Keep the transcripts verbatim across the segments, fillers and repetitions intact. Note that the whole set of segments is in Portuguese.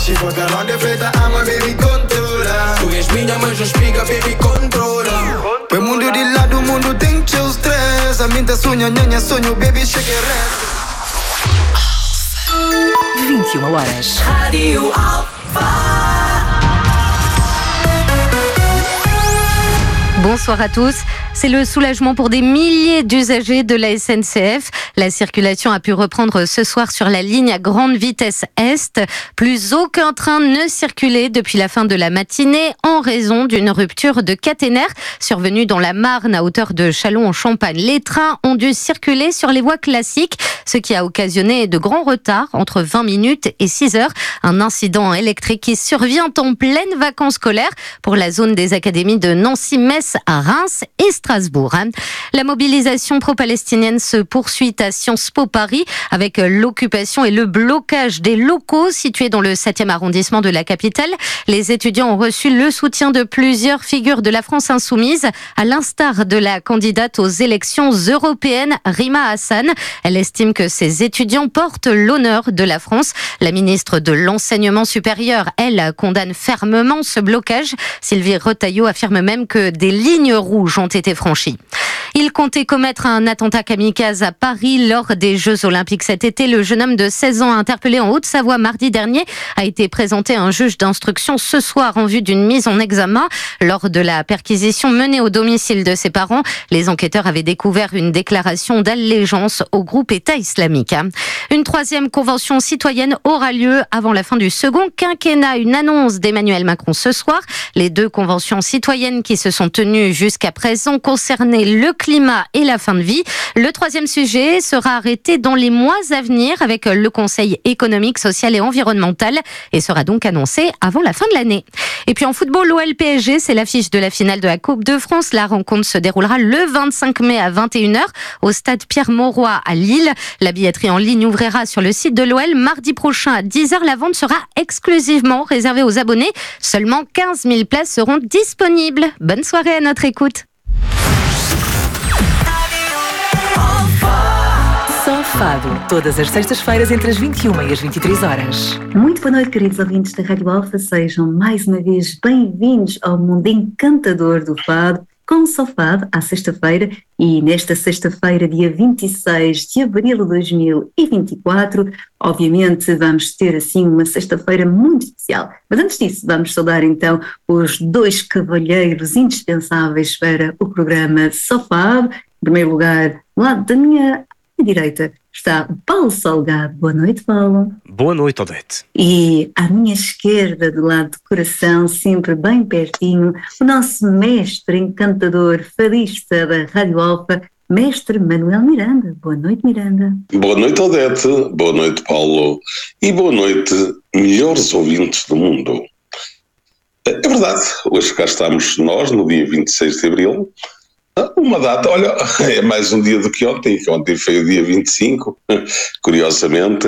Se for calor de feita, ama, baby, controla. Tu és minha, mas não explica, baby, controla. Põe o mundo de lado, o mundo tem seu stress. A minha sonha, nhanha, sonho, baby, chega e resta. vinte e uma horas. Radio Alpha. Bonsoir à tous. C'est le soulagement pour des milliers d'usagers de la S N C F. La circulation a pu reprendre ce soir sur la ligne à grande vitesse Est. Plus aucun train ne circulait depuis la fin de la matinée en raison d'une rupture de caténaire survenue dans la Marne à hauteur de Châlons-en-Champagne. Les trains ont dû circuler sur les voies classiques, ce qui a occasionné de grands retards entre vingt minutes et six heures. Un incident électrique qui survient en pleine vacances scolaires pour la zone des académies de Nancy, Metz, à Reims et Strasbourg. La mobilisation pro-palestinienne se poursuit à Sciences Po Paris avec l'occupation et le blocage des locaux situés dans le septième arrondissement de la capitale. Les étudiants ont reçu le soutien de plusieurs figures de la France insoumise, à l'instar de la candidate aux élections européennes, Rima Hassan. Elle estime que ces étudiants portent l'honneur de la France. La ministre de l'Enseignement supérieur, elle, condamne fermement ce blocage. Sylvie Retailleau affirme même que des lignes rouges ont été franchies. Il comptait commettre un attentat kamikaze à Paris lors des Jeux Olympiques cet été. Le jeune homme de seize ans interpellé en Haute-Savoie mardi dernier a été présenté à un juge d'instruction ce soir en vue d'une mise en examen. Lors de la perquisition menée au domicile de ses parents, les enquêteurs avaient découvert une déclaration d'allégeance au groupe État islamique. Une troisième convention citoyenne aura lieu avant la fin du second quinquennat. Une annonce d'Emmanuel Macron ce soir. Les deux conventions citoyennes qui se sont tenues jusqu'à présent concernaient le climat et la fin de vie. Le troisième sujet sera arrêté dans les mois à venir avec le Conseil économique, social et environnemental et sera donc annoncé avant la fin de l'année. Et puis en football, l'O L P S G, c'est l'affiche de la finale de la Coupe de France. La rencontre se déroulera le vingt-cinq mai à vingt et une heures au stade Pierre-Mauroy à Lille. La billetterie en ligne ouvrira sur le site de l'O L mardi prochain à dix heures. La vente sera exclusivement réservée aux abonnés. Seulement quinze mille places seront disponibles. Bonne soirée à notre écoute. Só Fado, todas as sextas-feiras entre as vinte e uma e as vinte e três horas. Muito boa noite, queridos ouvintes da Rádio Alfa. Sejam mais uma vez bem-vindos ao mundo encantador do Fado, com o Só Fado, à sexta-feira. E nesta sexta-feira, dia vinte e seis de abril de dois mil e vinte e quatro, obviamente vamos ter assim uma sexta-feira muito especial. Mas antes disso, vamos saudar então os dois cavalheiros indispensáveis para o programa Só Fado. Em primeiro lugar, do lado da minha direita está o Paulo Salgado. Boa noite, Paulo. Boa noite, Odete. E à minha esquerda, do lado do coração, sempre bem pertinho, o nosso mestre encantador, fadista da Rádio Alfa, mestre Manuel Miranda. Boa noite, Miranda. Boa noite, Odete. Boa noite, Paulo. E boa noite, melhores ouvintes do mundo. É verdade, hoje cá estamos nós, no dia vinte e seis de abril. Uma data, olha, é mais um dia do que ontem, que ontem foi o dia vinte e cinco, curiosamente,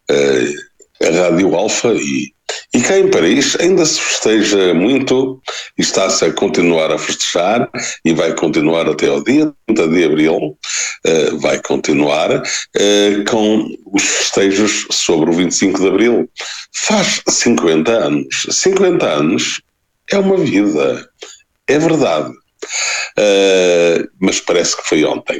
a Rádio Alfa e, e cá em Paris ainda se festeja muito e está-se a continuar a festejar e vai continuar até ao dia trinta de abril, vai continuar com os festejos sobre o vinte e cinco de abril. Faz cinquenta anos, cinquenta anos é uma vida, é verdade. Uh, mas parece que foi ontem.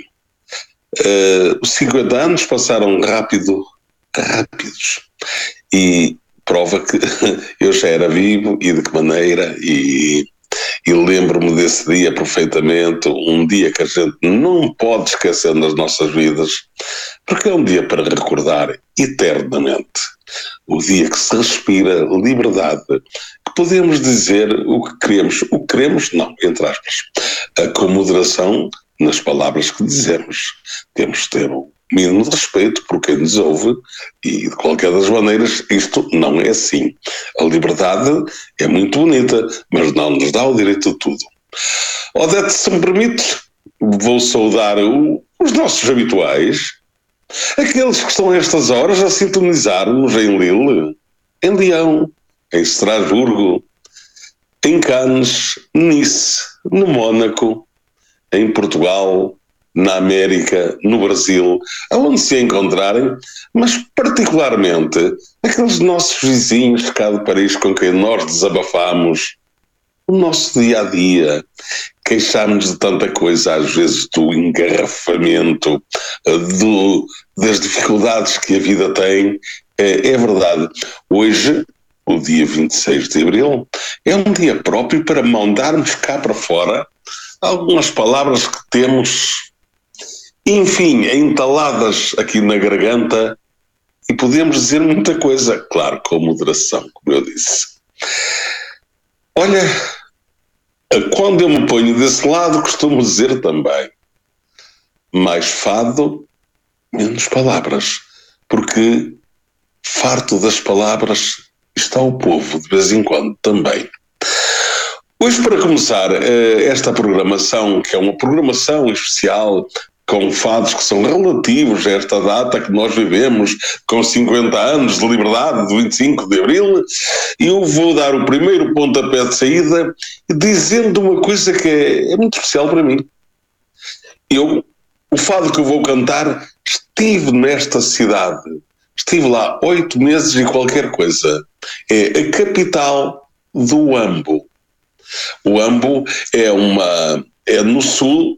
Uh, os cinquenta anos passaram rápido, rápidos, e prova que eu já era vivo e de que maneira, e, e lembro-me desse dia perfeitamente, um dia que a gente não pode esquecer nas nossas vidas, porque é um dia para recordar eternamente. O dia que se respira liberdade, que podemos dizer o que queremos, o que queremos não, entre aspas, com moderação nas palavras que dizemos. Temos de ter um mínimo de respeito por quem nos ouve e, de qualquer das maneiras, isto não é assim. A liberdade é muito bonita, mas não nos dá o direito de tudo. Odete, se me permite, vou saudar o, os nossos habituais, aqueles que estão a estas horas a sintonizar-nos em Lille, em Lyon, em Estrasburgo, em Cannes, Nice, no Mónaco, em Portugal, na América, no Brasil, aonde se encontrarem, mas particularmente aqueles nossos vizinhos de cá de Paris com quem nós desabafamos o nosso dia-a-dia, queixámos de tanta coisa, às vezes do engarrafamento, do, das dificuldades que a vida tem. É, é verdade, hoje, o dia vinte e seis de abril, é um dia próprio para mandarmos cá para fora algumas palavras que temos, enfim, entaladas aqui na garganta, e podemos dizer muita coisa, claro, com moderação, como eu disse. Olha, quando eu me ponho desse lado, costumo dizer também, mais fado, menos palavras, porque farto das palavras está o povo de vez em quando também. Hoje, para começar esta programação, que é uma programação especial, com fados que são relativos a esta data que nós vivemos, com cinquenta anos de liberdade, de vinte e cinco de abril, eu vou dar o primeiro pontapé de saída dizendo uma coisa que é, é muito especial para mim. Eu, o fado que eu vou cantar, estive nesta cidade, estive lá oito meses e qualquer coisa. É a capital do Huambo. O Huambo é uma, é no sul,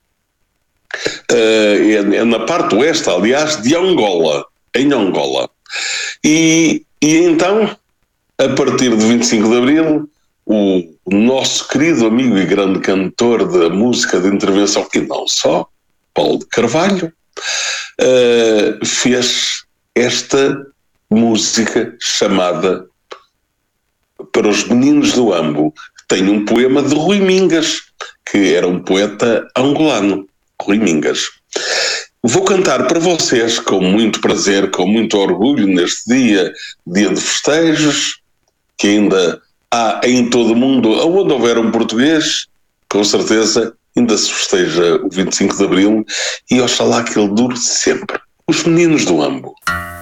Uh, é, é na parte oeste, aliás, de Angola, em Angola. E, e então, a partir de vinte e cinco de abril, o, o nosso querido amigo e grande cantor da música de intervenção, e não só, Paulo de Carvalho, uh, fez esta música chamada Para os Meninos do Huambo, que tem um poema de Rui Mingas, que era um poeta angolano. Rui Mingas. Vou cantar para vocês com muito prazer, com muito orgulho neste dia, dia de festejos, que ainda há em todo o mundo, onde houver um português, com certeza ainda se festeja o vinte e cinco de abril, e oxalá que ele dure sempre. Os Meninos do Huambo.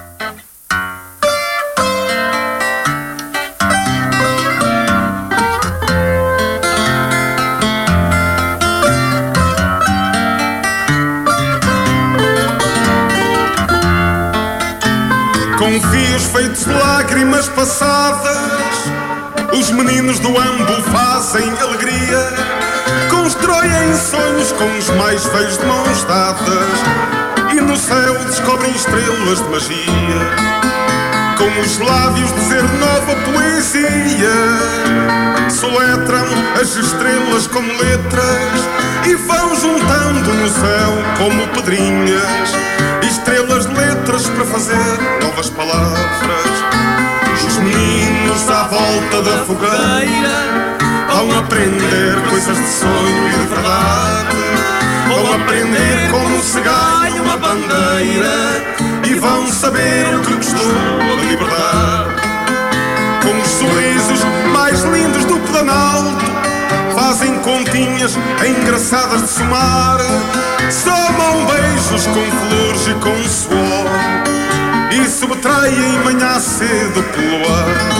Com fios feitos de lágrimas passadas, os meninos do Huambo fazem alegria, constroem sonhos com os mais velhos de mãos dadas, e no céu descobrem estrelas de magia, com os lábios dizer nova poesia, soletram as estrelas como letras e vão juntando no céu como pedrinhas, estrelas de letras para fazer novas palavras. Os meninos à volta da fogueira vão aprender coisas de sonho e de verdade, vão aprender como se ganha uma bandeira e vão saber o que custou a liberdade. Com os sorrisos mais lindos do Planalto fazem continhas engraçadas de somar, somam beijos com flores e com suor e subtraem manhã cedo pelo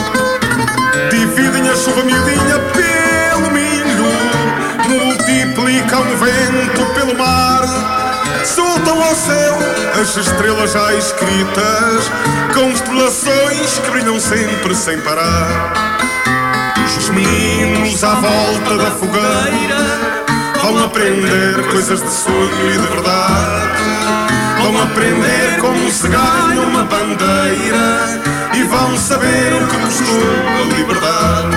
ar. Dividem a chuva miudinha pelo milho, multiplicam o vento pelo mar, soltam ao céu as estrelas já escritas, constelações que brilham sempre sem parar. Os meninos à volta da fogueira vão aprender coisas de sonho e de verdade, vão aprender como se ganha uma bandeira e vão saber o que custou a liberdade.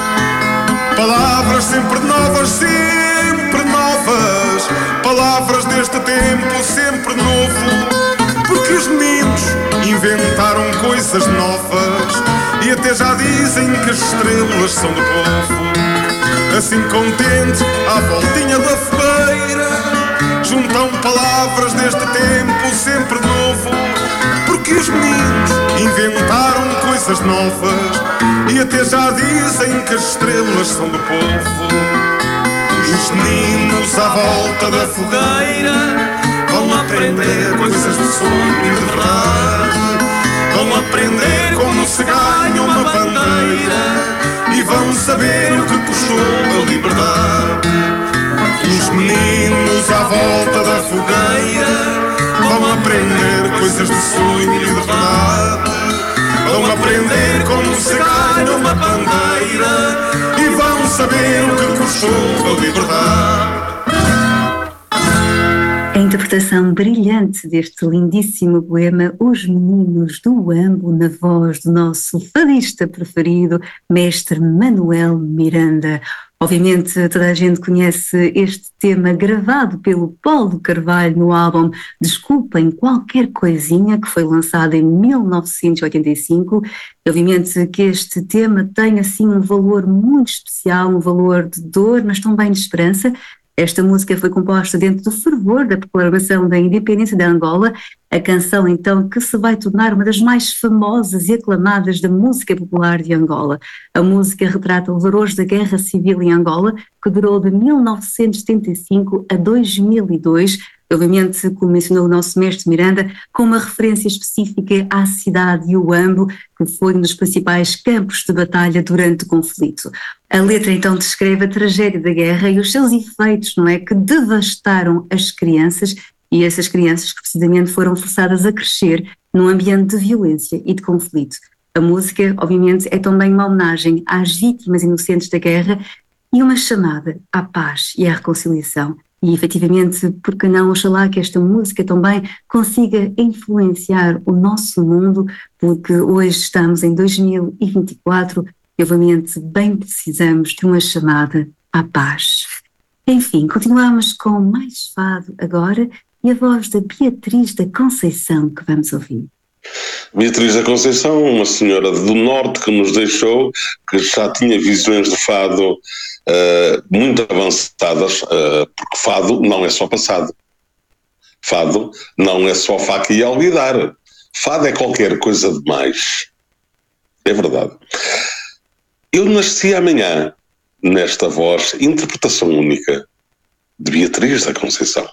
Palavras sempre novas, sempre novas, palavras deste tempo sempre novo, porque os meninos inventaram coisas novas e até já dizem que as estrelas são do povo. Assim contentes à voltinha da fogueira juntam palavras deste tempo sempre novo, porque os meninos inventaram coisas novas e até já dizem que as estrelas são do povo. Os meninos à volta da fogueira vão aprender coisas de sonho e de verdade, vão aprender como se ganha uma bandeira e vão saber o que custou a liberdade. Os meninos à volta da ver o que custou a liberdade. A interpretação brilhante deste lindíssimo poema Os Meninos do Uambo, na voz do nosso fadista preferido, mestre Manuel Miranda. Obviamente toda a gente conhece este tema gravado pelo Paulo Carvalho no álbum Desculpem Qualquer Coisinha, que foi lançado em mil novecentos e oitenta e cinco. E obviamente que este tema tem assim um valor muito especial, um valor de dor, mas também de esperança. Esta música foi composta dentro do fervor da proclamação da independência da Angola, a canção então que se vai tornar uma das mais famosas e aclamadas da música popular de Angola. A música retrata os horrores da Guerra Civil em Angola, que durou de mil novecentos e setenta e cinco a dois mil e dois, obviamente, como mencionou o nosso mestre Miranda, com uma referência específica à cidade de Uambo, que foi um dos principais campos de batalha durante o conflito. A letra então descreve a tragédia da guerra e os seus efeitos, não é, que devastaram as crianças, e essas crianças que precisamente foram forçadas a crescer num ambiente de violência e de conflito. A música, obviamente, é também uma homenagem às vítimas inocentes da guerra e uma chamada à paz e à reconciliação. E efetivamente, por que não, oxalá que esta música também consiga influenciar o nosso mundo, porque hoje estamos em dois mil e vinte e quatro e obviamente bem precisamos de uma chamada à paz. Enfim, continuamos com mais fado agora e a voz da Beatriz da Conceição que vamos ouvir. Beatriz da Conceição, uma senhora do Norte que nos deixou, que já tinha visões de fado uh, muito avançadas, uh, porque fado não é só passado. Fado não é só faca e alvidar. Fado é qualquer coisa de mais. É verdade. Eu nasci amanhã nesta voz, interpretação única de Beatriz da Conceição.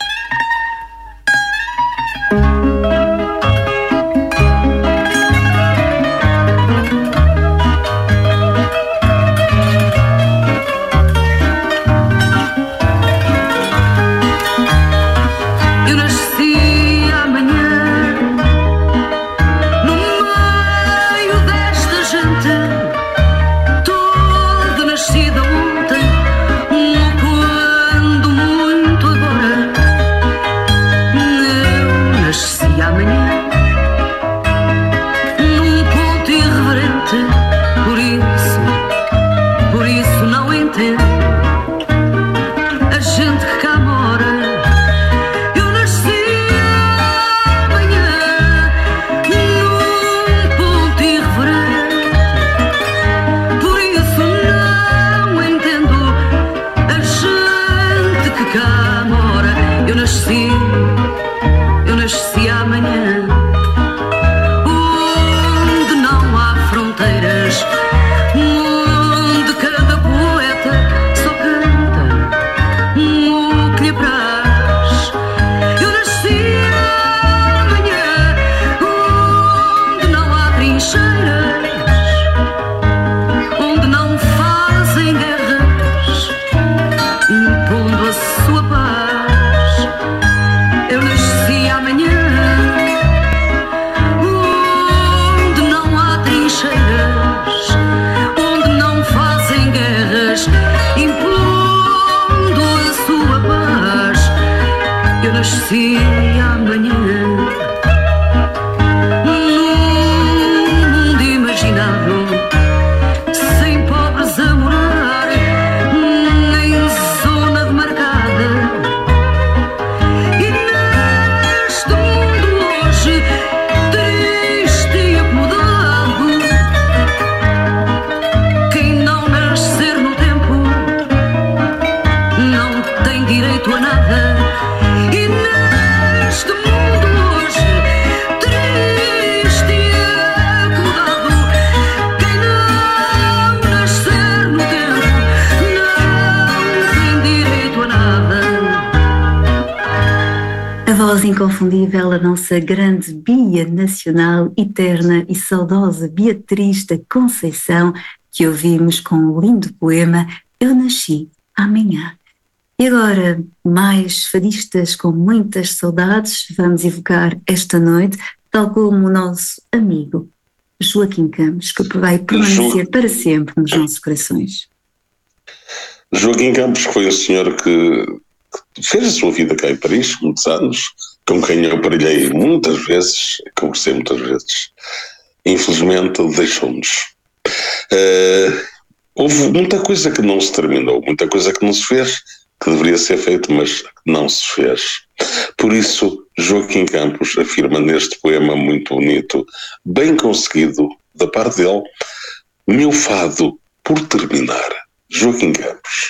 Inconfundível, a nossa grande Bia nacional, eterna e saudosa Beatriz da Conceição, que ouvimos com o lindo poema Eu Nasci Amanhã. E agora, mais fadistas com muitas saudades, vamos evocar esta noite, tal como o nosso amigo Joaquim Campos, que vai permanecer para sempre nos nossos corações. Joaquim Campos foi um senhor que, que fez a sua vida cá em Paris, muitos anos, com quem eu partilhei muitas vezes, conversei muitas vezes. Infelizmente deixou-nos. Uh, houve muita coisa que não se terminou, muita coisa que não se fez, que deveria ser feito, mas que não se fez. Por isso, Joaquim Campos afirma neste poema muito bonito, bem conseguido da parte dele, meu fado por terminar. Joaquim Campos.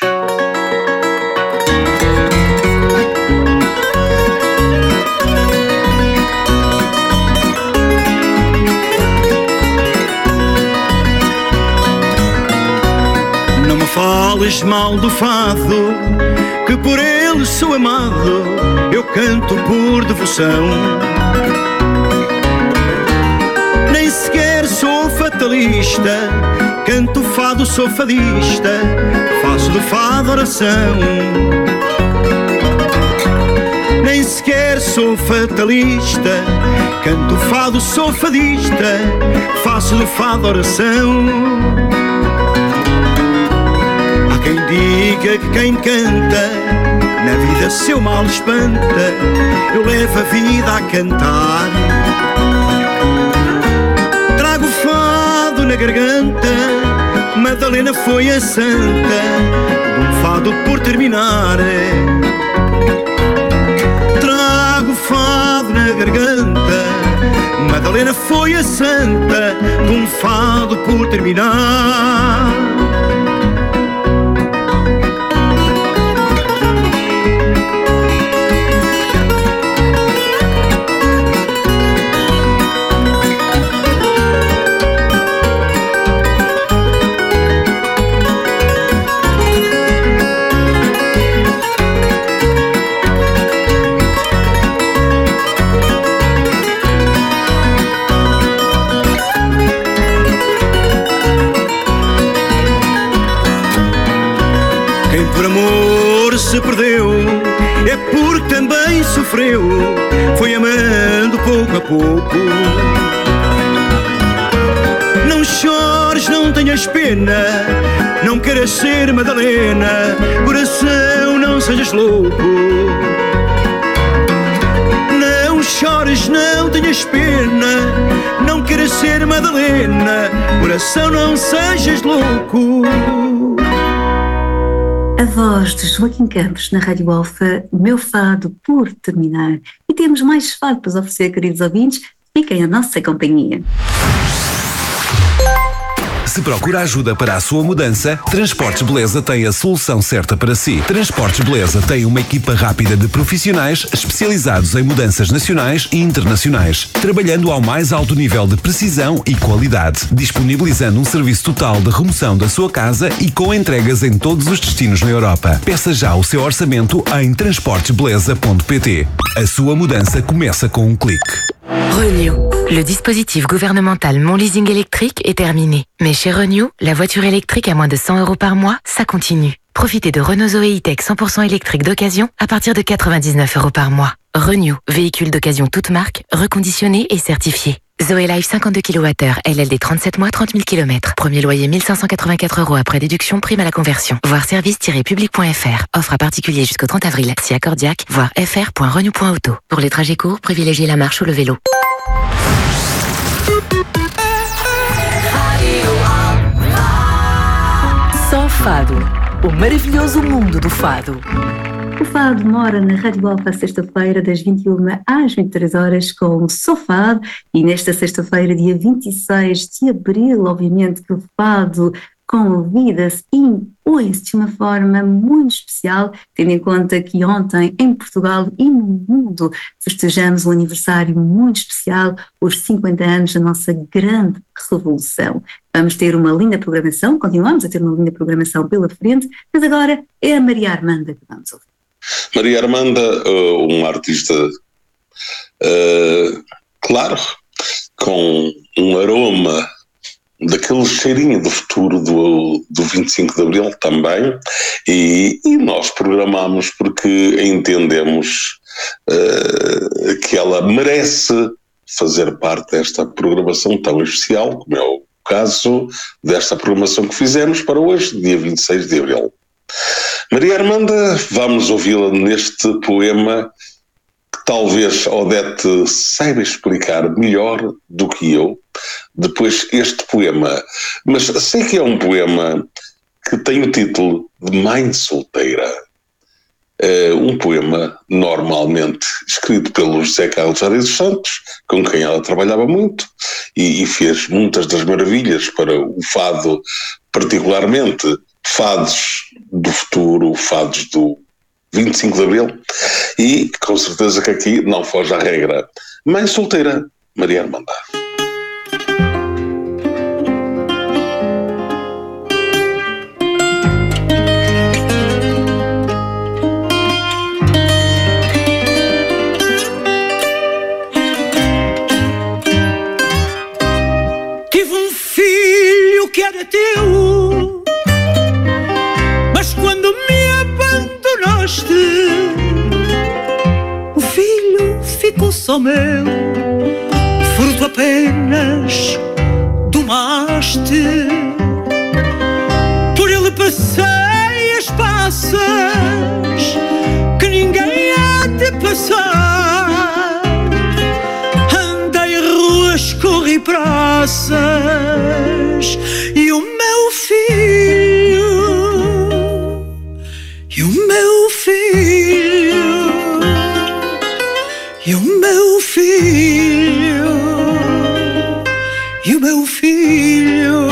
Não me fales mal do fado, que por ele sou amado, eu canto por devoção. Nem sequer sou fatalista, canto fado, sou fadista, faço do fado oração. Nem sequer sou fatalista, canto fado, sou fadista, faço do fado oração. Há quem diga que quem canta na vida seu mal espanta, eu levo a vida a cantar. Trago fado na garganta, Madalena foi a santa, um fado por terminar. Trago fado na garganta, Madalena foi a santa, um fado por terminar. Por amor se perdeu, é porque também sofreu, foi amando pouco a pouco. Não chores, não tenhas pena, não queiras ser Madalena, coração, não sejas louco. Não chores, não tenhas pena, não queiras ser Madalena, coração, não sejas louco. A voz de Joaquim Campos na Rádio Alfa, meu fado por terminar. E temos mais fado para oferecer, queridos ouvintes. Fiquem à nossa companhia. Se procura ajuda para a sua mudança, Transportes Beleza tem a solução certa para si. Transportes Beleza tem uma equipa rápida de profissionais especializados em mudanças nacionais e internacionais, trabalhando ao mais alto nível de precisão e qualidade, disponibilizando um serviço total de remoção da sua casa e com entregas em todos os destinos na Europa. Peça já o seu orçamento em transportes beleza ponto pt. A sua mudança começa com um clique. Renew. Le dispositif gouvernemental Mon Leasing électrique est terminé. Mais chez Renew, la voiture électrique à moins de cent euros par mois, ça continue. Profitez de Renault Zoé E-Tech cent pour cent électrique d'occasion à partir de quatre-vingt-dix-neuf euros par mois. Renew, véhicule d'occasion toute marque, reconditionné et certifié. Zoé Life cinquante-deux kilowattheures, L L D trente-sept mois, trente mille kilomètres. Premier loyer mille cinq cent quatre-vingt-quatre euros après déduction, prime à la conversion. Voir service tiret public point f r. Offre à particulier jusqu'au trente avril. Si accordiaque, voir f r point renew point auto. Pour les trajets courts, privilégiez la marche ou le vélo. Só Fado, o maravilhoso mundo do fado. O fado mora na Rádio Alfa sexta-feira das vinte e uma às vinte e três horas com o Só Fado, e nesta sexta-feira, dia vinte e seis de abril, obviamente que o fado convida-se e impõe-se de uma forma muito especial, tendo em conta que ontem em Portugal e no mundo festejamos um aniversário muito especial, os cinquenta anos da nossa grande revolução. Vamos ter uma linda programação, continuamos a ter uma linda programação pela frente, mas agora é a Maria Armanda que vamos ouvir. Maria Armanda, uh, uma artista, uh, claro, com um aroma daquele cheirinho do futuro do, do vinte e cinco de abril também, e, e nós programámos porque entendemos uh, que ela merece fazer parte desta programação tão especial, como é o caso desta programação que fizemos para hoje, dia vinte e seis de abril. Maria Armanda, vamos ouvi-la neste poema que talvez Odete saiba explicar melhor do que eu, depois este poema. Mas sei que é um poema que tem o título de Mãe Solteira. É um poema normalmente escrito pelo José Carlos Jari dos Santos, com quem ela trabalhava muito e, e fez muitas das maravilhas para o fado, particularmente fados do futuro, fados do vinte e cinco de Abril, e com certeza que aqui não foge à regra. Mãe Solteira, Maria Armanda. Teu, mas quando me abandonaste, o filho ficou só meu, fruto apenas do maste. Por ele passei as passas que ninguém há de passar, andei ruas, corri praças, e o meu filho, e o meu filho, e o meu filho, e o meu filho,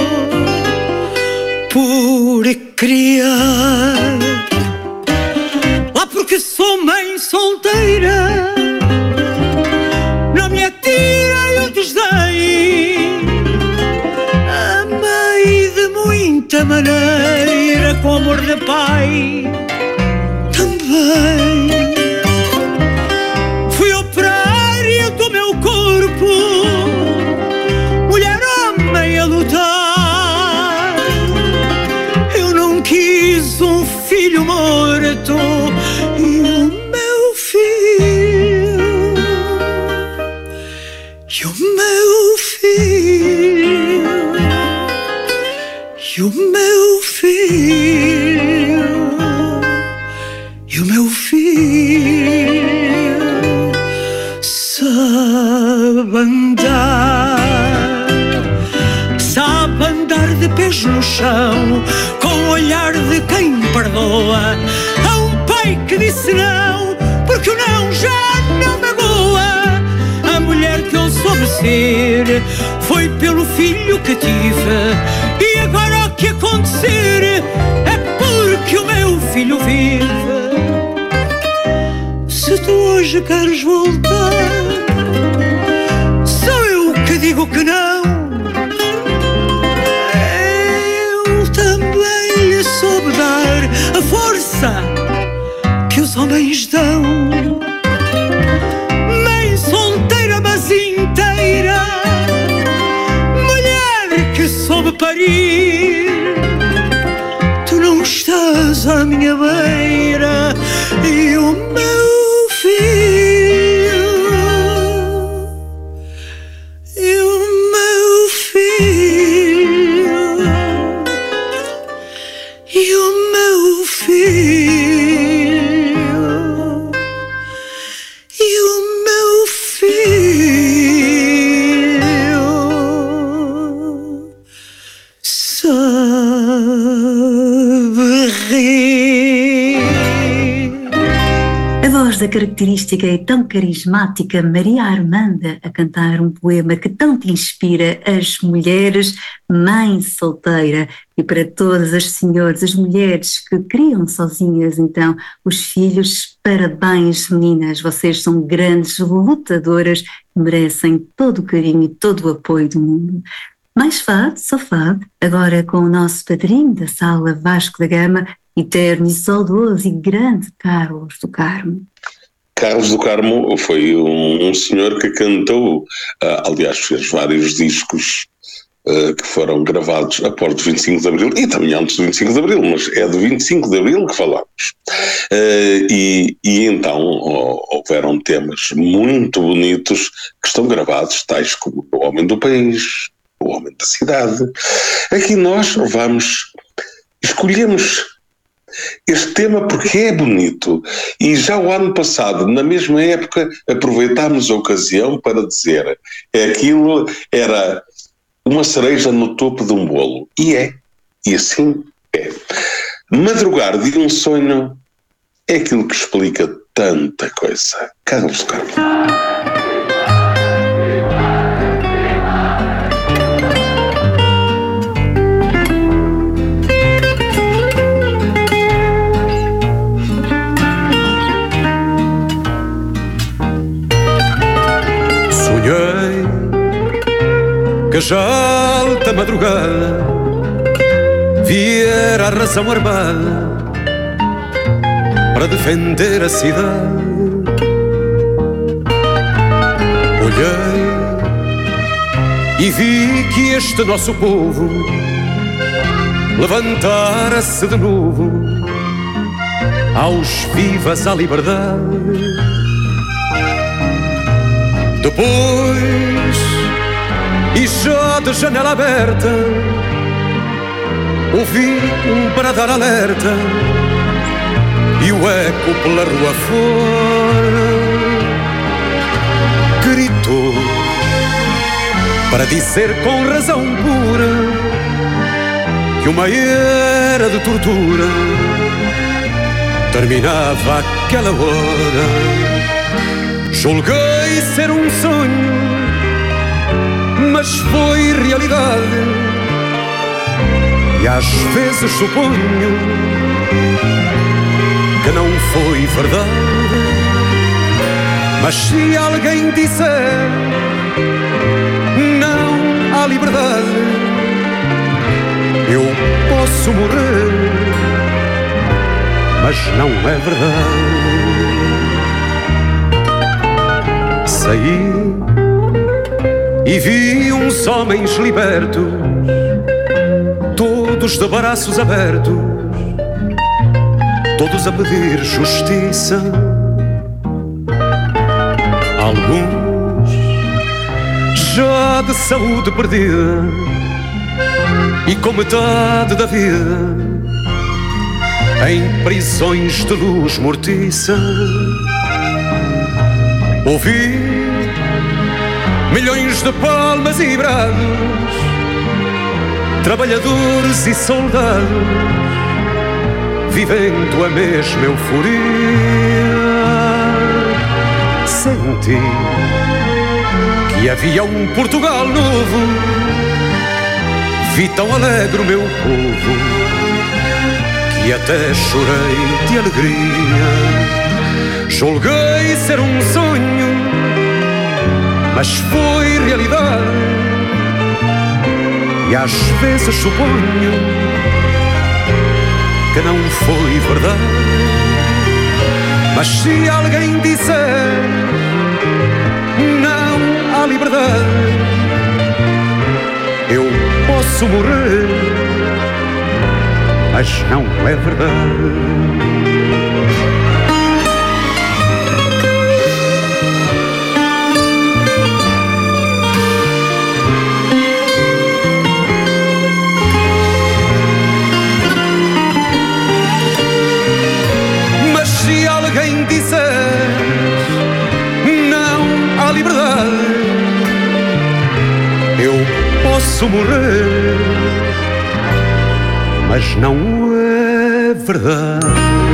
por criar, lá porque sou mãe solteira, não me atirei o desdém, amei de muita maneira, com amor de pai também. Fui operário do meu corpo, mulher homem a lutar. Eu não quis um filho morto, e o meu filho, e o meu filho, e o meu filho, e o meu filho sabe andar, sabe andar de pés no chão, com o olhar de quem perdoa. Há um pai que disse não, porque o não já não magoa. A mulher que eu soube ser foi pelo filho que tive, e agora o que acontecer é porque o meu filho vive. Se tu hoje queres voltar, sou eu que digo que não. Eu também lhe soube dar a força que os homens dão. Mãe solteira mas inteira, mulher que soube parir. Tu não estás à minha beira, e o meu filho, e o meu filho, e o meu filho, e o meu filho sabe rir. A voz da característica e tão carismática Maria Armanda a cantar um poema que tanto inspira as mulheres. Mãe solteira, e para todas as senhoras, as mulheres que criam sozinhas então os filhos, parabéns meninas, vocês são grandes lutadoras, merecem todo o carinho e todo o apoio do mundo. Mais fado, só fado, agora com o nosso padrinho da sala Vasco da Gama, eterno e saudoso e grande Carlos do Carmo. Carlos do Carmo foi um, um senhor que cantou, uh, aliás fez vários discos uh, que foram gravados após o vinte e cinco de Abril, e também antes do vinte e cinco de Abril, mas é do vinte e cinco de Abril que falamos. Uh, e, e então oh, houveram temas muito bonitos que estão gravados, tais como O Homem do País, O Homem da Cidade. Aqui nós vamos, escolhemos este tema porque é bonito. E já o ano passado, na mesma época, aproveitámos a ocasião para dizer que aquilo era uma cereja no topo de um bolo. E é. E assim é. Madrugar de um sonho é aquilo que explica tanta coisa. Carlos Carlos. Sonhei que já alta madrugada viera a razão armada para defender a cidade. Olhei e vi que este nosso povo levantara-se de novo aos vivas à liberdade. Depois, e já de janela aberta, ouvi um bradar alerta e o eco pela rua fora gritou para dizer com razão pura que uma era de tortura terminava aquela hora. Julguei ser um sonho, mas foi realidade. E às vezes suponho que não foi verdade. Mas se alguém disser não há liberdade, eu posso morrer, mas não é verdade. Saí e vi uns homens libertos, todos de braços abertos, todos a pedir justiça. Alguns já de saúde perdida e com metade da vida em prisões de luz mortiça. Ouvi milhões de palmas e brados, trabalhadores e soldados, vivendo a mesma euforia. Senti que havia um Portugal novo, vi tão alegre o meu povo, que até chorei de alegria. Julguei ser um sonho, mas foi realidade. E às vezes suponho que não foi verdade. Mas se alguém disser não há liberdade, eu posso morrer, mas não é verdade. Quem disser não há liberdade, eu posso morrer, mas não é verdade.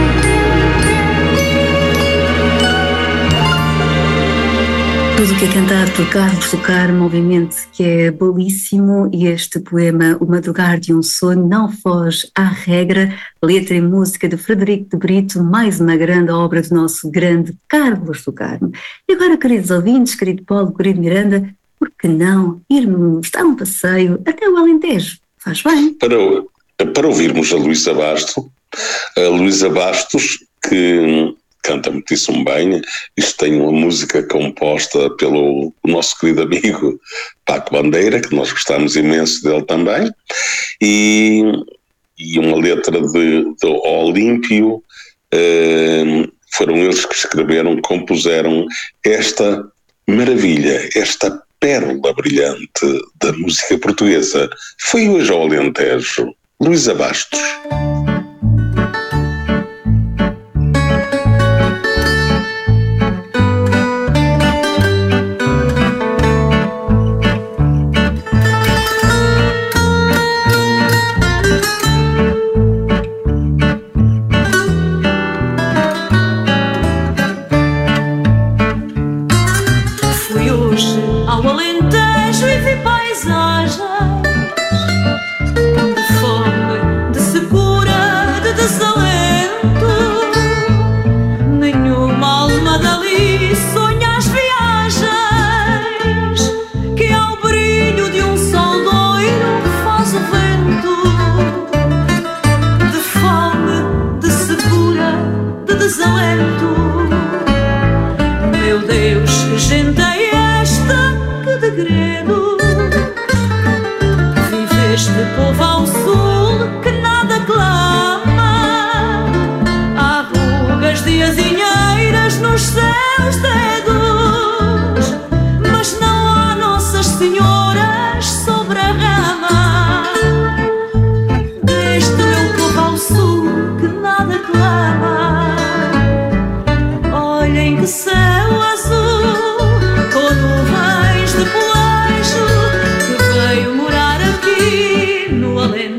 Tudo o que é cantado por Carlos do Carmo, obviamente que é belíssimo, e este poema, O Madrugar de um Sonho, não foge à regra. Letra e música de Frederico de Brito, mais uma grande obra do nosso grande Carlos do Carmo. E agora, queridos ouvintes, querido Paulo, querido Miranda, por que não irmos dar um passeio até o Alentejo? Faz bem. Para, para ouvirmos a Luísa Bastos, a Luísa Bastos, que canta muitíssimo bem. Isto tem uma música composta pelo nosso querido amigo Paco Bandeira, que nós gostamos imenso dele também, e, e uma letra de, de Olímpio. Eh, foram eles que escreveram, compuseram esta maravilha, esta pérola brilhante da música portuguesa. Foi hoje ao Alentejo, Luísa Bastos.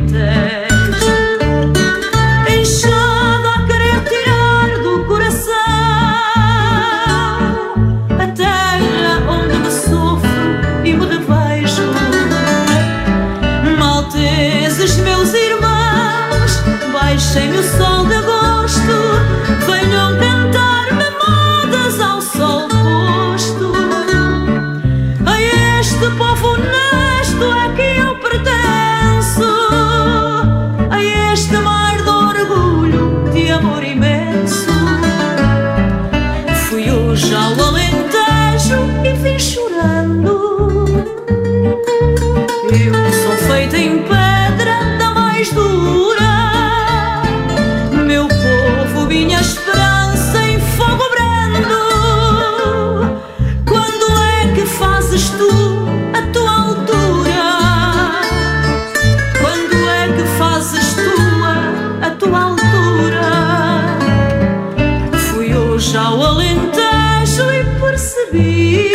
enxada a querer tirar do coração a terra onde me sofro e me revejo. Malteses, meus irmãos, baixem-me o sol de agosto, venham cantar-me modas ao sol posto. A este povo honesto é que eu pertenço, a este mar de orgulho, de amor imenso. Fui hoje ao Alentejo e vim chorando. Eu sou feita em pedra da mais dura, meu povo, minha esperança em fogo brando. Quando é que fazes tu a tua altura? Quando é que fazes tu a, a tua altura? Fui hoje ao Alentejo e percebi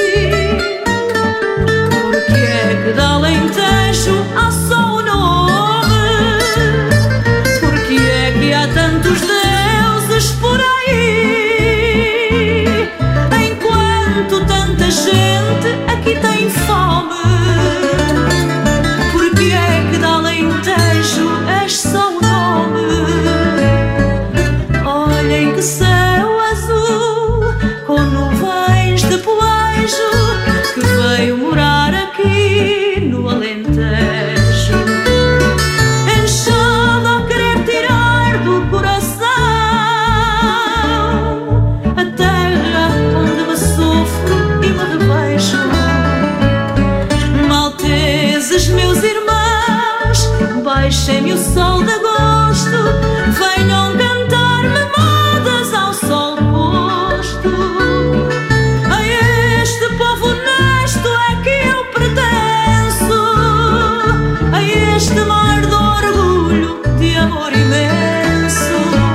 porque é que de Alentejo há só o nome, porque é que há tantos deuses por aí, enquanto tanta gente aqui tem fome. Porque é que de Alentejo és só o nome. Olhem que céu azul com nuvens de poejo que veio morar aqui no Alentejo. Enxada a querer tirar do coração a terra onde me sofro e me revejo. Malteses, meus irmãos, baixem-me o sol de agosto, venham cantar-me modas ao sol posto. A este povo honesto é que eu pertenço, a este mar de orgulho, de amor imenso.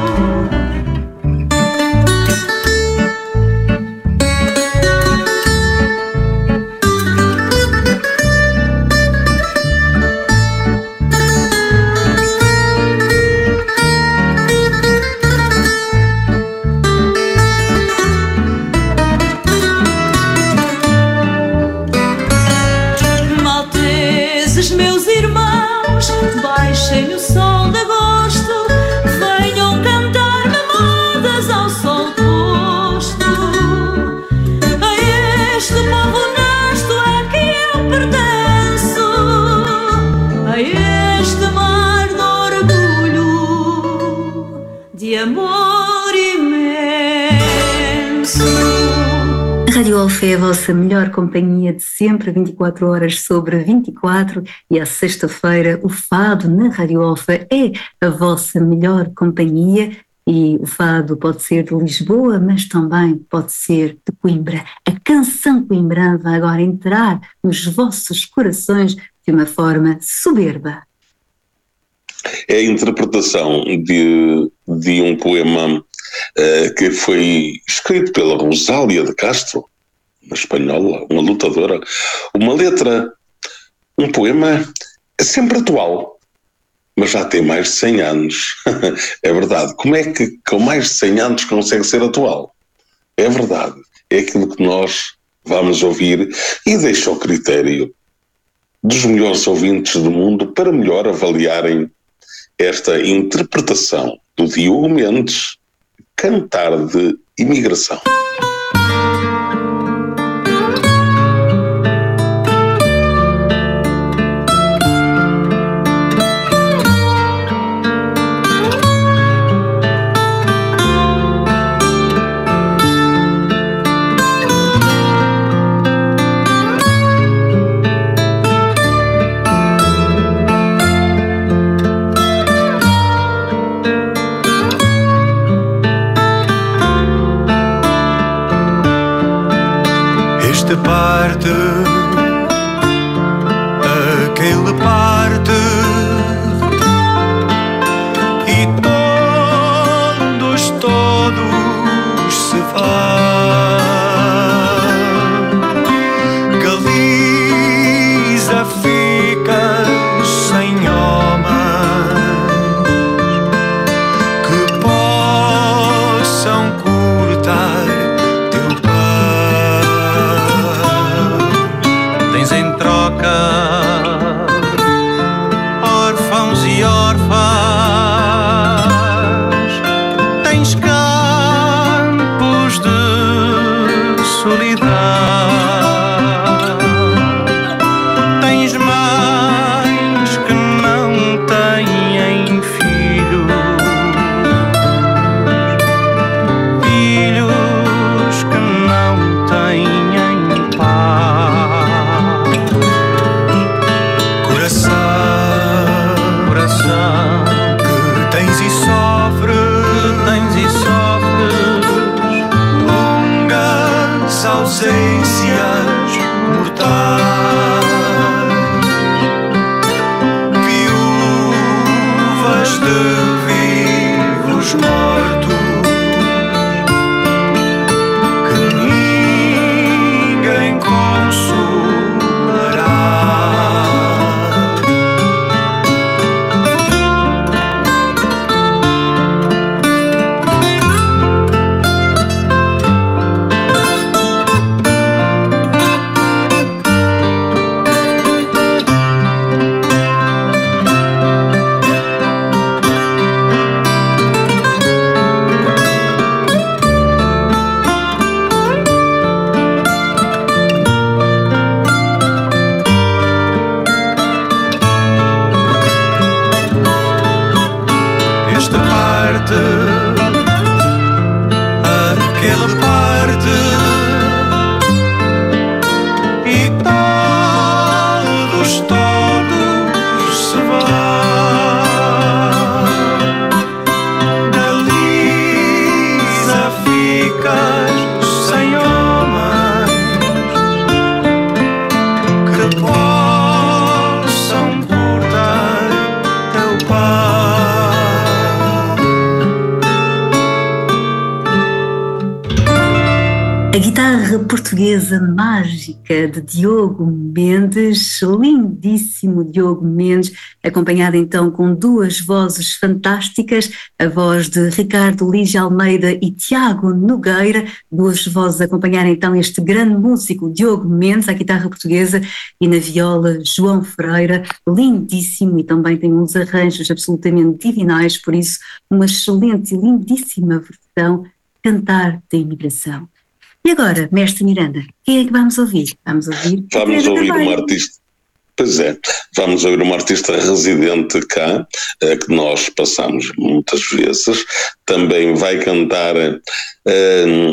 Malteses, meus irmãos, baixem-me o sol de agosto, venham cantar-me modas ao sol posto. A este povo honesto é que eu pertenço, a este mar de orgulho, de amor imenso. A Rádio Alfa é a vossa melhor companhia de sempre, vinte e quatro horas sobre vinte e quatro, e à sexta-feira o fado na Rádio Alfa é a vossa melhor companhia. E o fado pode ser de Lisboa, mas também pode ser de Coimbra. A canção coimbrã vai agora entrar nos vossos corações de uma forma soberba. É a interpretação de, de um poema uh, que foi escrito pela Rosália de Castro, uma espanhola, uma lutadora. Uma letra, um poema sempre atual, mas já tem mais de cem anos. É verdade. Como é que com mais de cem anos consegue ser atual? É verdade. É aquilo que nós vamos ouvir e deixa ao critério dos melhores ouvintes do mundo para melhor avaliarem esta interpretação do Diogo Mendes, Cantar de Imigração. Esta parte, aquele parte, e todos, todos se vão. Galiza fica sem homem. de vivos mortos que ninguém consolará. Portuguesa mágica de Diogo Mendes, lindíssimo Diogo Mendes, acompanhado então com duas vozes fantásticas, a voz de Ricardo Lígia Almeida e Tiago Nogueira, duas vozes a acompanhar então este grande músico Diogo Mendes, à guitarra portuguesa, e na viola João Ferreira, lindíssimo, e também tem uns arranjos absolutamente divinais, por isso uma excelente e lindíssima versão, Cantar da Imigração. E agora, mestre Miranda, quem é que vamos ouvir? Vamos ouvir, vamos ouvir uma artista. Pois é, vamos ouvir uma artista residente cá, que nós passamos muitas vezes. Também vai cantar, uh,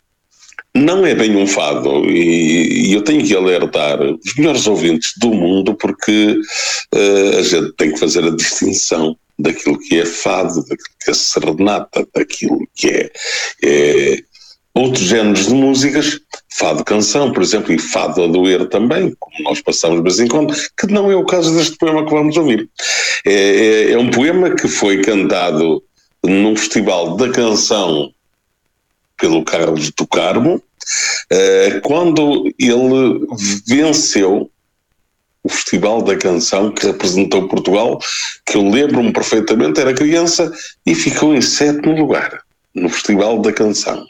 não é bem um fado, e, e eu tenho que alertar os melhores ouvintes do mundo, porque uh, a gente tem que fazer a distinção daquilo que é fado, daquilo que é serenata, daquilo que é... é outros géneros de músicas, fado canção, por exemplo, e fado a doer também, como nós passamos de vez em quando, que não é o caso deste poema que vamos ouvir. É, é, é um poema que foi cantado num festival da canção pelo Carlos do Carmo, é, quando ele venceu o Festival da Canção, que representou Portugal, que eu lembro-me perfeitamente, era criança, e ficou em sétimo lugar no Festival da Canção.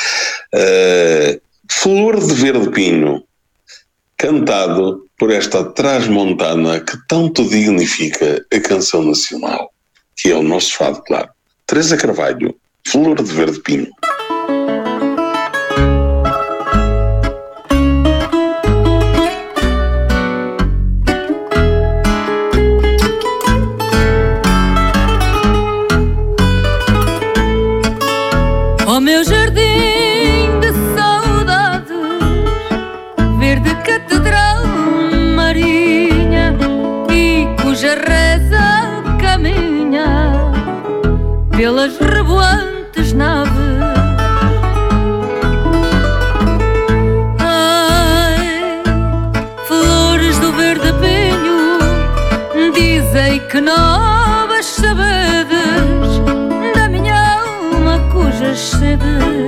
Uh, Flor de Verde Pinho, cantado por esta transmontana que tanto dignifica a canção nacional, que é o nosso fado, claro. Teresa Carvalho, Flor de Verde Pinho. Oh meu jardim de saudade, verde catedral marinha, e cuja reza caminha pelas revoantes naves. Ai, flores do verde pinho, dizem que novas sabedes da minha alma, cujas sedes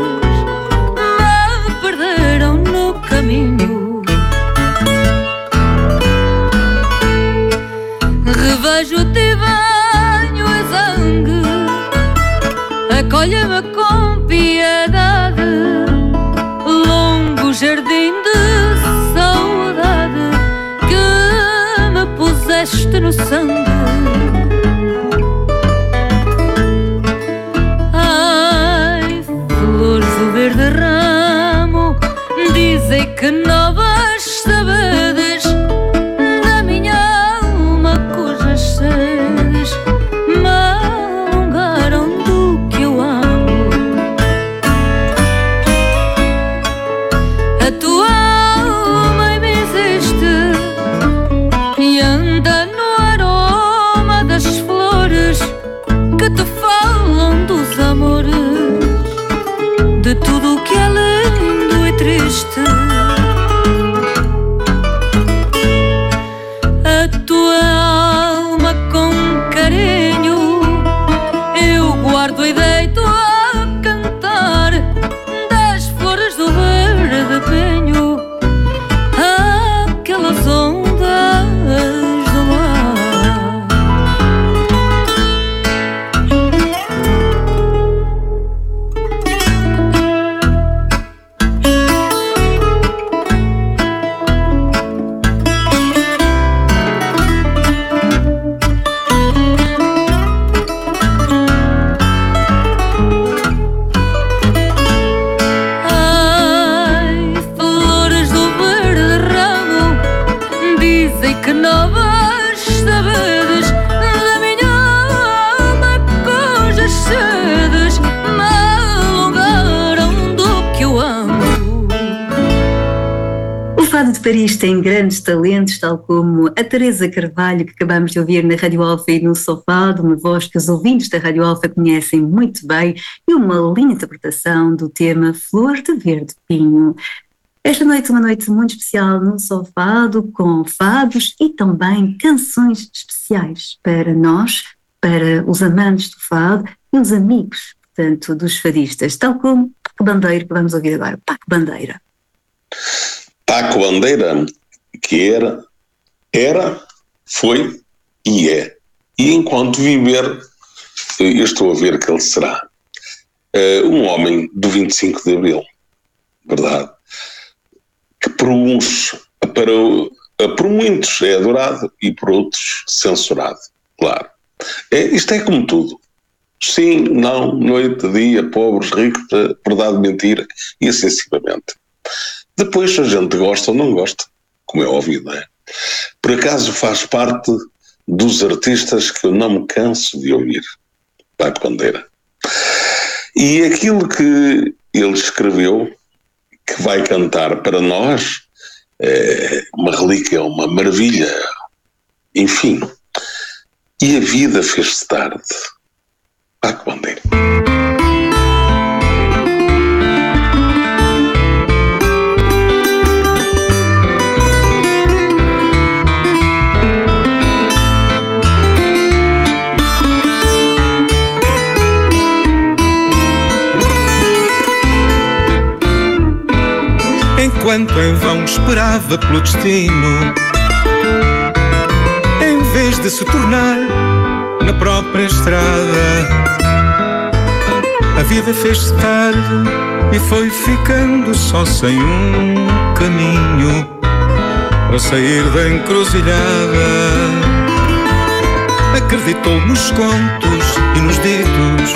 me perderam no caminho. Revejo-te e venho a zangue, acolha-me com piedade, longo jardim de saudade que me puseste no sangue. Verde ramo, dizem que novas sabedes da minha alma, cujas sedes me alongaram do que eu amo. Paris tem grandes talentos, tal como a Teresa Carvalho, que acabamos de ouvir na Rádio Alfa e no Sofá, de uma voz que os ouvintes da Rádio Alfa conhecem muito bem, e uma linda interpretação do tema Flor de Verde Pinho. Esta noite uma noite muito especial no Sofado, com fados e também canções especiais para nós, para os amantes do fado e os amigos, portanto, dos fadistas, tal como Paco Bandeira, que vamos ouvir agora. Paco Bandeira. Paco Bandeira, que era, era, foi e é. E enquanto viver, eu estou a ver que ele será uh, um homem do vinte e cinco de Abril, verdade? Que por uns, para, por muitos é adorado e por outros censurado, claro. É, isto é como tudo. Sim, não, noite, dia, pobres, ricos, verdade, mentira e assim sucessivamente. Depois a gente gosta ou não gosta, como é óbvio, não é? Por acaso faz parte dos artistas que eu não me canso de ouvir, Paco Bandeira. E aquilo que ele escreveu, que vai cantar para nós, é uma relíquia, uma maravilha, enfim. E a vida fez-se tarde. Paco Bandeira. Enquanto em vão esperava pelo destino, em vez de se tornar na própria estrada, a vida fez-se tarde e foi ficando só sem um caminho para sair da encruzilhada. Acreditou nos contos e nos ditos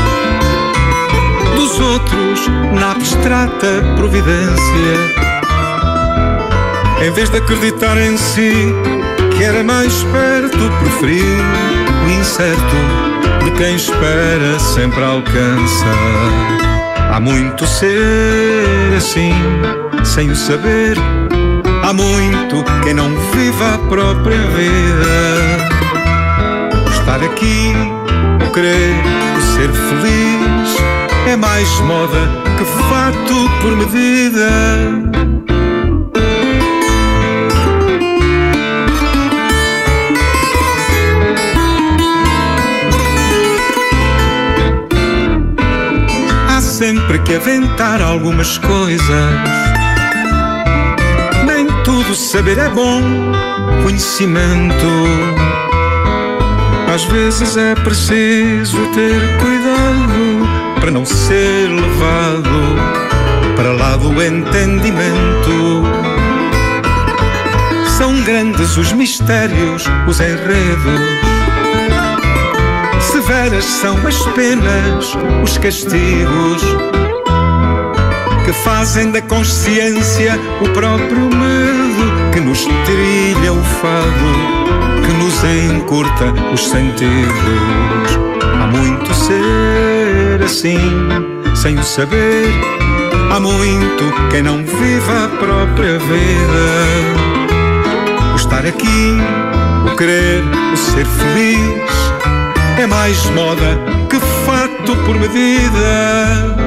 dos outros, na abstrata providência, em vez de acreditar em si, que era mais perto, preferiu o incerto de quem espera sempre alcança. Há muito ser assim, sem o saber. Há muito quem não vive a própria vida. O estar aqui, o querer, o ser feliz, é mais moda que fato por medida. Há sempre que aventar algumas coisas. Nem tudo saber é bom, conhecimento. Às vezes é preciso ter cuidado para não ser levado para lá do entendimento. São grandes os mistérios, os enredos, severas são as penas, os castigos, que fazem da consciência o próprio medo que nos trilha o fado, que nos encurta os sentidos. Há muito ser assim, sem o saber. Há muito quem não vive a própria vida. O estar aqui, o querer, o ser feliz, é mais moda que fato por medida.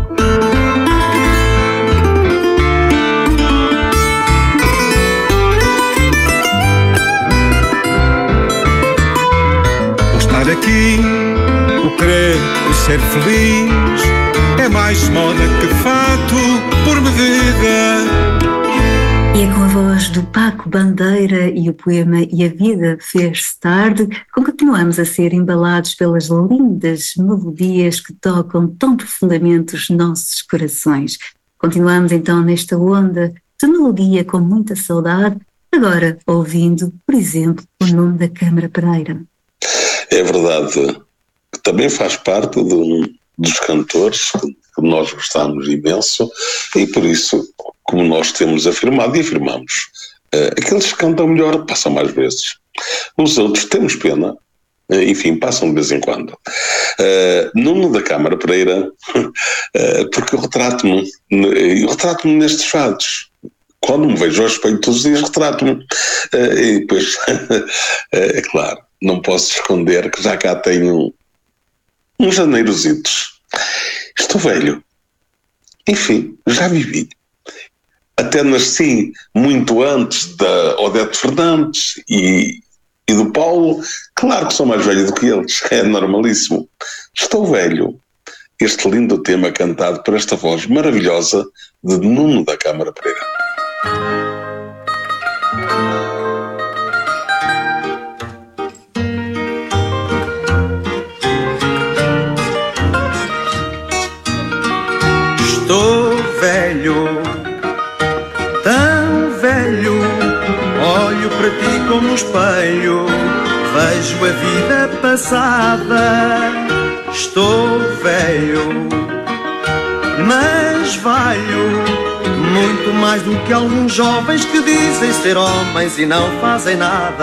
O estar aqui, o querer, o ser feliz, é mais moda que fato por medida. E é com a voz do Paco Bandeira e o poema E a Vida Fez-se Tarde que continuamos a ser embalados pelas lindas melodias que tocam tão profundamente os nossos corações. Continuamos então nesta onda de melodia com muita saudade, agora ouvindo, por exemplo, o nome da Câmara Pereira. É verdade, também faz parte de um dos cantores que nós gostamos imenso e por isso, como nós temos afirmado e afirmamos, uh, aqueles que cantam melhor passam mais vezes. Os outros temos pena, uh, enfim, passam de vez em quando. Uh, Nuno da Câmara Pereira, uh, porque eu retrato-me, eu retrato-me nestes fados, Quando me vejo ao espelho todos os dias retrato-me. E depois, é claro, não posso esconder que já cá tenho uns janeirositos. Estou velho. Enfim, já vivi. Até nasci muito antes da Odete Fernandes e, e do Paulo. Claro que sou mais velho do que eles, é normalíssimo. Estou velho. Este lindo tema cantado por esta voz maravilhosa de Nuno da Câmara Pereira. Estou velho, tão velho, olho para ti como um espelho, vejo a vida passada. Estou velho, mas valho muito mais do que alguns jovens que dizem ser homens e não fazem nada.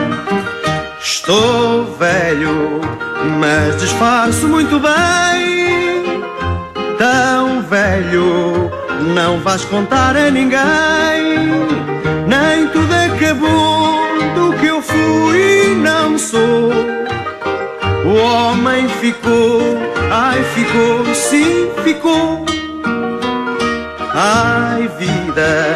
Estou velho, mas disfarço muito bem. Tão velho, não vais contar a ninguém. Nem tudo acabou do que eu fui e não sou. O homem ficou, ai ficou, sim ficou. Ai vida,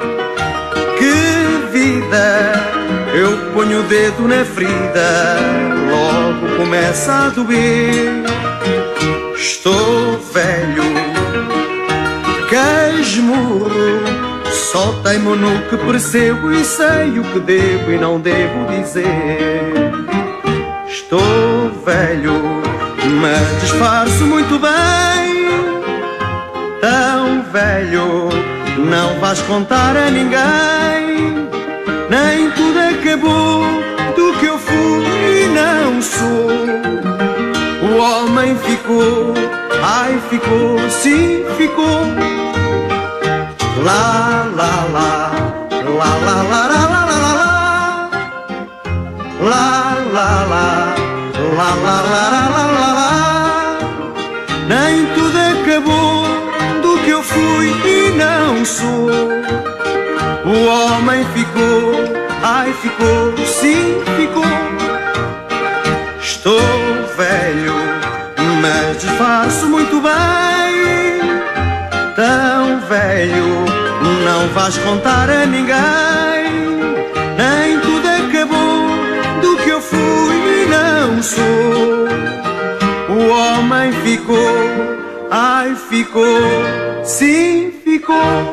que vida. Eu ponho o dedo na ferida, logo começa a doer. Estou velho, casmurro, só teimo no que percebo e sei o que devo e não devo dizer. Estou velho, mas disfarço muito bem. Tão velho, não vais contar a ninguém. Nem tudo acabou do que eu fui e não sou. O homem ficou, ai ficou, sim ficou. Lá, lá, lá, lá, lá, lá, lá, lá, lá, lá. Lá, lá, lá, lá, lá, lá, lá, lá, lá. Nem tudo acabou do que eu fui e não sou. O homem ficou, ai ficou, sim ficou. Estou velho, mas disfarço muito bem. Tão velho, não vais contar a ninguém. Nem tudo acabou do que eu fui e não sou. O homem ficou, ai ficou, sim ficou.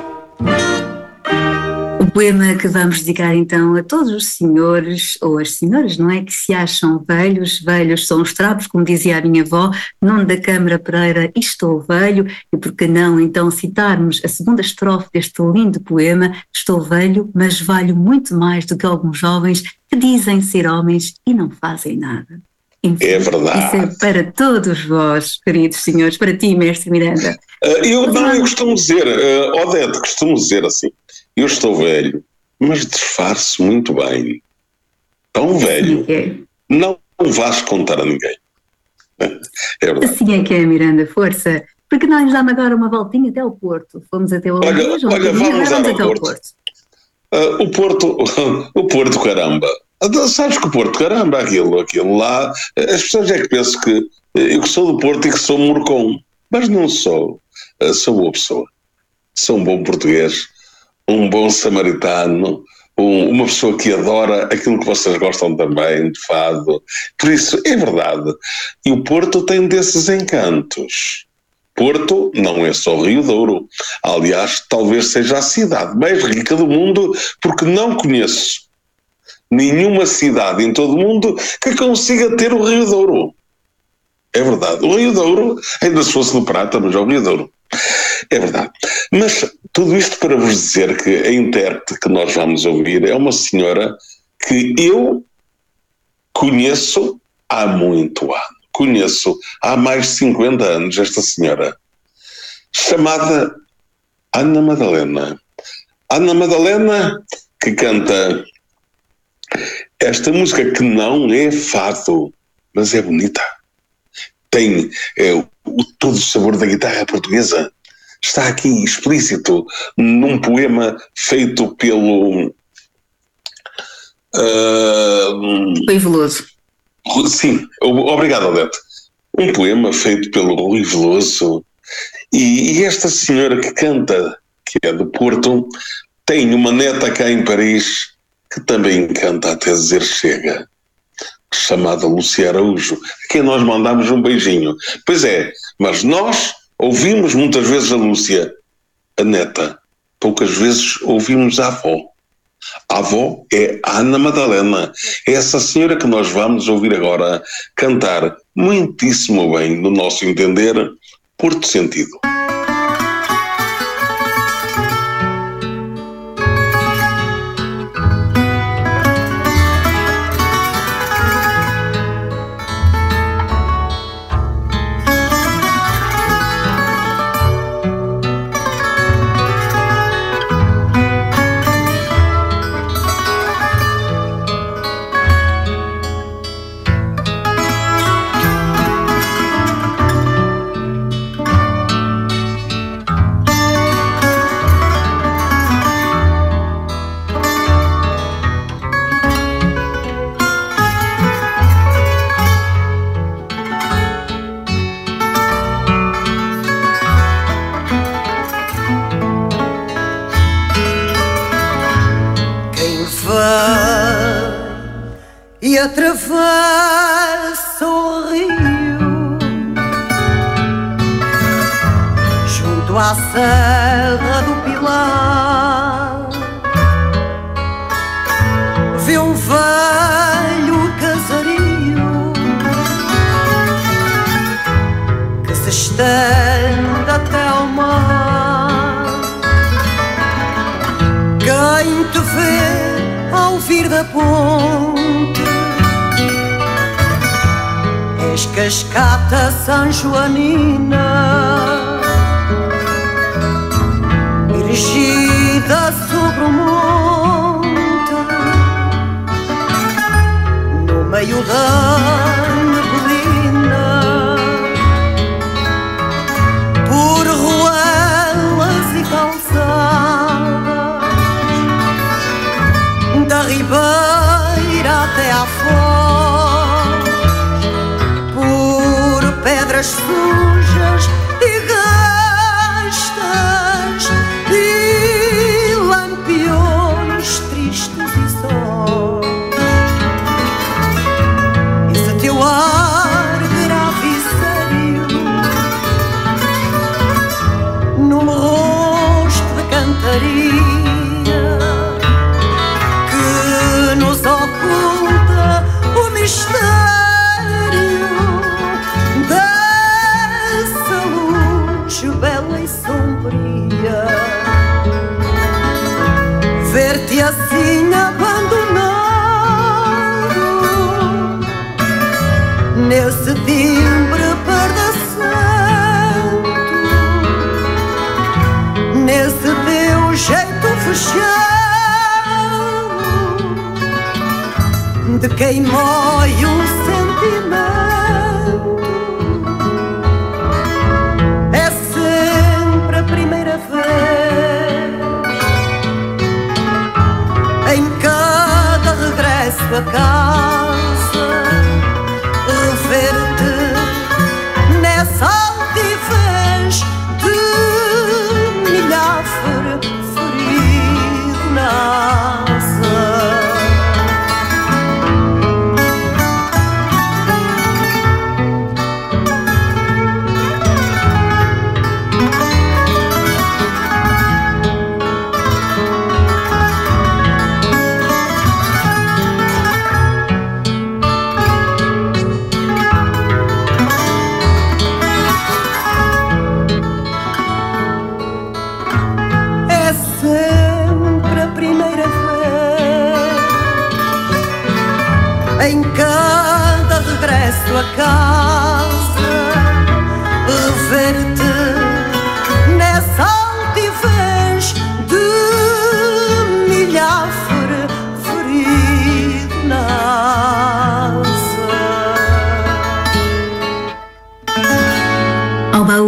O poema que vamos dedicar então a todos os senhores ou as senhoras, não é, que se acham velhos, velhos são os trapos, como dizia a minha avó, Nuno da Câmara Pereira, e estou velho, e por que não então citarmos a segunda estrofe deste lindo poema, estou velho, mas valho muito mais do que alguns jovens que dizem ser homens e não fazem nada. Enfim, é verdade. Isso é para todos vós, queridos senhores, para ti, mestre Miranda. Uh, eu não, eu costumo dizer, uh, Odete, costumo dizer assim, eu estou velho, mas disfarço muito bem. Tão velho, é. Não vais contar a ninguém. É verdade. Assim é que é, Miranda, força. Porque nós damos agora uma voltinha até ao Porto. Fomos até o Olha, Alentejo, olha vamos, vamos até ao Porto. Porto. Uh, o Porto, o Porto, caramba. Sabes que o Porto, caramba, aquilo, aquilo lá, as pessoas é que pensam que eu que sou do Porto e que sou morcão, mas não sou, sou boa pessoa, sou um bom português, um bom samaritano, um, uma pessoa que adora aquilo que vocês gostam também, de fado, por isso é verdade, e o Porto tem desses encantos. Porto não é só Rio Douro, aliás, talvez seja a cidade mais rica do mundo, porque não conheço nenhuma cidade em todo o mundo que consiga ter o Rio Douro. É verdade. O Rio Douro, ainda se fosse do Prata, mas é o Rio Douro. É verdade. Mas tudo isto para vos dizer que a intérprete que nós vamos ouvir é uma senhora que eu conheço há muito ano. Conheço há mais de cinquenta anos esta senhora, chamada Ana Madalena. Ana Madalena, que canta esta música que não é fado, mas é bonita. Tem é, o, todo o sabor da guitarra portuguesa. está aqui explícito num poema feito pelo uh, Rui Veloso. Sim, obrigado, Odete. Um poema feito pelo Rui Veloso, e, e esta senhora que canta, que é do Porto, tem uma neta cá em Paris que também canta até dizer chega, chamada Lúcia Araújo, a quem nós mandamos um beijinho. Pois é, mas nós ouvimos muitas vezes a Lúcia, a neta, poucas vezes ouvimos a avó. A avó é a Ana Madalena, é essa senhora que nós vamos ouvir agora cantar muitíssimo bem, no nosso entender, Porto Sentido. E atravessa o rio junto à Serra do Pilar, vê um velho casario que se estende até ao mar. Quem te vê ao vir da ponte, és cascata sanjoanina, erigida sobre o monte, no meio da neblina, por ruelas e calçadas, da ribeira até à foz, por pedras sujas e gastas e lampiões tristes e sós. Esse teu ar grave e sério, num rosto de cantaria que nos oculta o mistério dessa luz bela e sombria. Ver-te assim abandonado nesse timbre pardacento, nesse teu jeito fechado de quem mói um sentimento. É sempre a primeira vez em cada regresso a casa, rever-te nessa altivez de milhafre ferido na asa.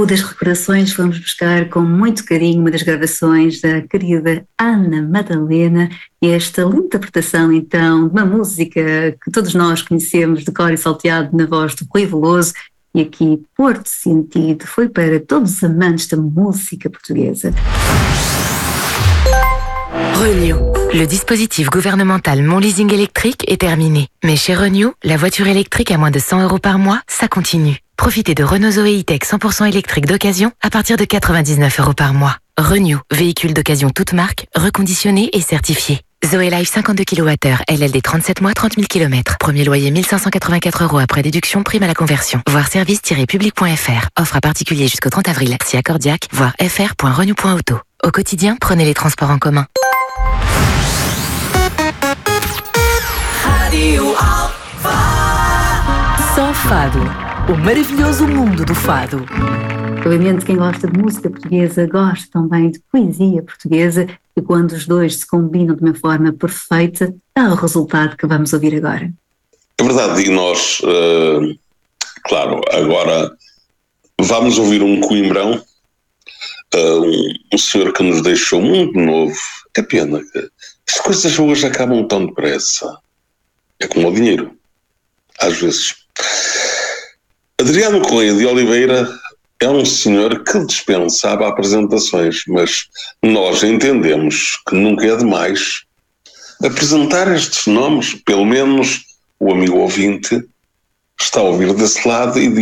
baú das recordações vamos buscar com muito carinho uma das gravações da querida Ana Madalena e esta linda interpretação então de uma música que todos nós conhecemos de cor e salteado na voz do Rui Veloso e aqui Porto Sentido foi para todos os amantes da música portuguesa. Renew. Le dispositif gouvernemental Mon Leasing électrique est terminé. Mais chez Renew, la voiture électrique à moins de cent euros par mois, ça continue. Profitez de Renault Zoé E-Tech cent pour cent électrique d'occasion à partir de quatre-vingt-dix-neuf euros par mois. Renew, véhicule d'occasion toute marque, reconditionné et certifié. Zoé Life cinquante-deux kilowattheures, L L D trente-sept mois, trente mille kilomètres. Premier loyer mille cinq cent quatre-vingt-quatre euros après déduction, prime à la conversion. Voir service tiret public point f r. Offre à particulier jusqu'au trente avril. Si accordiaque, voir f r point renew point auto. Au quotidien, prenez les transports en commun. Só Fado, o maravilhoso mundo do fado. Obviamente quem gosta de música portuguesa gosta também de poesia portuguesa e quando os dois se combinam de uma forma perfeita dá o resultado que vamos ouvir agora. É verdade, e nós, uh, claro, agora vamos ouvir um coimbrão, uh, um, um senhor que nos deixou muito novo. É pena que as coisas hoje acabam tão depressa. É como o dinheiro, às vezes. Adriano Correia de Oliveira é um senhor que dispensava apresentações, mas nós entendemos que nunca é demais apresentar estes nomes, pelo menos o amigo ouvinte está a ouvir desse lado e